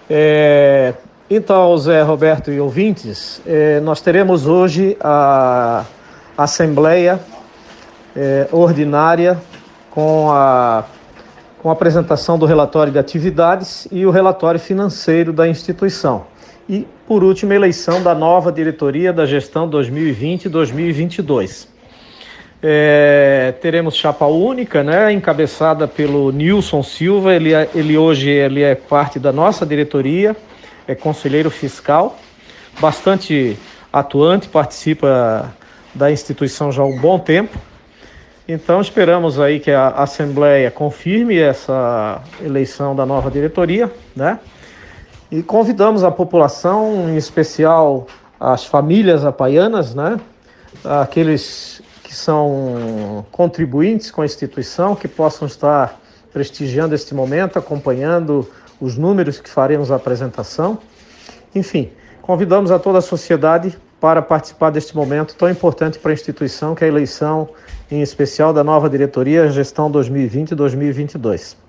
É, então, Zé Roberto e ouvintes, nós teremos hoje a Assembleia Ordinária com a apresentação do relatório de atividades e o relatório financeiro da instituição. E, por último, a eleição da nova diretoria da gestão 2020 e 2022. Teremos chapa única, né, encabeçada pelo Nilson Silva. Ele hoje é parte da nossa diretoria, é conselheiro fiscal, bastante atuante, participa da instituição já há um bom tempo. Então esperamos aí que a Assembleia confirme essa eleição da nova diretoria, né? E convidamos a população, em especial as famílias apaianas, né? Aqueles que são contribuintes com a instituição, que possam estar prestigiando este momento, acompanhando os números que faremos a apresentação. Enfim, convidamos a toda a sociedade para participar deste momento tão importante para a instituição, que é a eleição, em especial, da nova diretoria, gestão 2020 e 2022.